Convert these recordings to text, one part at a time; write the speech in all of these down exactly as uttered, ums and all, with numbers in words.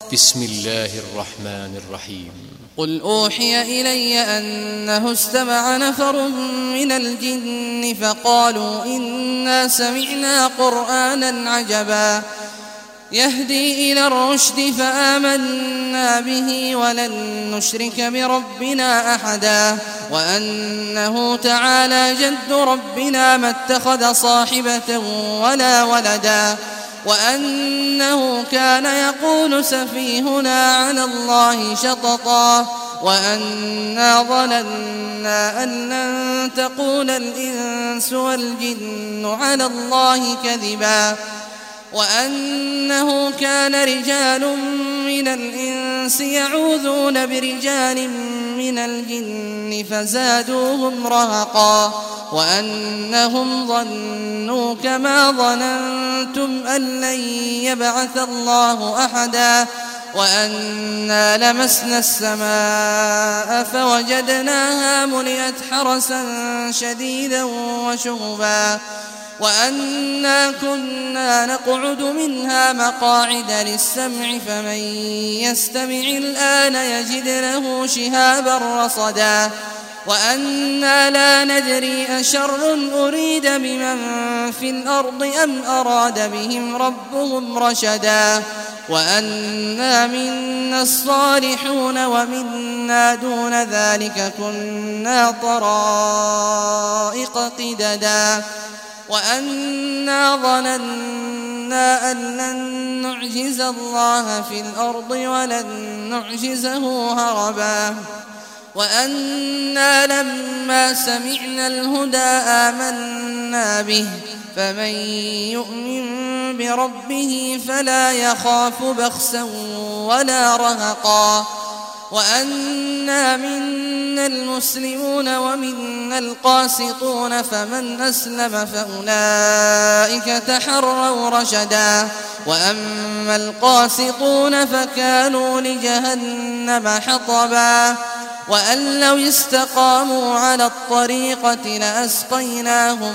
بسم الله الرحمن الرحيم. قل أوحي إلي أنه استمع نفر من الجن فقالوا إنا سمعنا قرآنا عجبا يهدي إلى الرشد فآمنا به ولن نشرك بربنا أحدا وأنه تعالى جد ربنا ما اتخذ صاحبة ولا ولدا وأنه كان يقول سفيهنا على الله شططا وأنا ظننا أن لن تقول الإنس والجن على الله كذبا وأنه كان رجال من الإنس يعوذون برجال من الجن فزادوهم رهقا وأنهم ظنوا كما ظننتم أن لن يبعث الله أحدا وأنا لمسنا السماء فوجدناها ملئت حرسا شديدا وشهبا وأنا كنا نقعد منها مقاعد للسمع فمن يستمع الآن يجد له شهابا رصدا وأنا لا ندري أشر أريد بمن في الأرض أم أراد بهم ربهم رشدا وأنا منا الصالحون ومنا دون ذلك كنا طرائق قددا وأنا ظننا أن لن نعجز الله في الأرض ولن نعجزه هربا وأنا لما سمعنا الهدى آمنا به فمن يؤمن بربه فلا يخاف بخسا ولا رهقا وأنا منا المسلمون ومنا القاسطون فمن أسلم فأولئك تحروا رشدا وأما القاسطون فكانوا لجهنم حطبا وأن لو استقاموا على الطريقة لأسقيناهم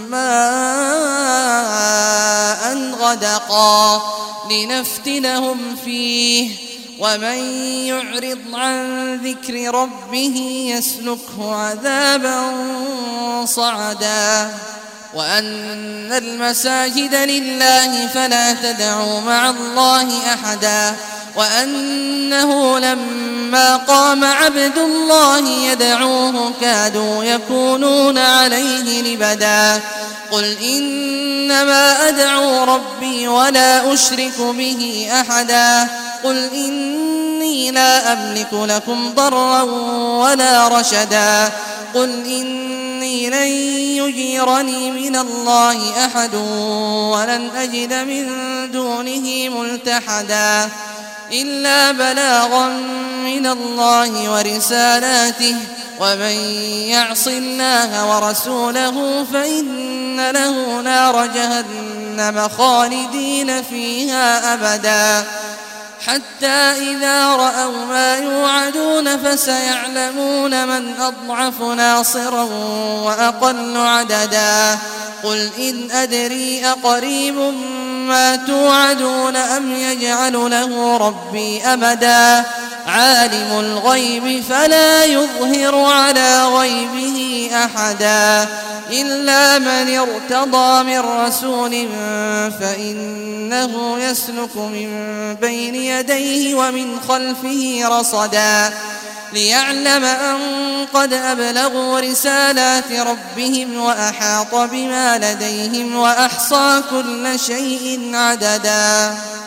ماء غدقا لنفتنهم فيه ومن يعرض عن ذكر ربه يسلكه عذابا صعدا وأن المساجد لله فلا تدعوا مع الله أحدا وأنه لما قام عبد الله يدعوه كادوا يكونون عليه لبدا قل إنما أدعو ربي ولا أشرك به أحدا قل إني لا أملك لكم ضرا ولا رشدا قل إني لن يجيرني من الله أحد ولن أجد من دونه ملتحدا إلا بلاغا من الله ورسالاته ومن يعص الله ورسوله فإن له نار جهنم خالدين فيها أبدا حتى إذا رأوا ما يوعدون فسيعلمون من أضعف ناصرا وأقل عددا قل إن أدري أقريب ما توعدون أم يجعل له ربي أمدا عالم الغيب فلا يظهر على غيبه أحدا إلا من ارتضى من رسول فإنه يسلك من بين يديه ومن خلفه رصدا ليعلم أن قد أبلغوا رسالات ربهم وأحاط بما لديهم وأحصى كل شيء عددا.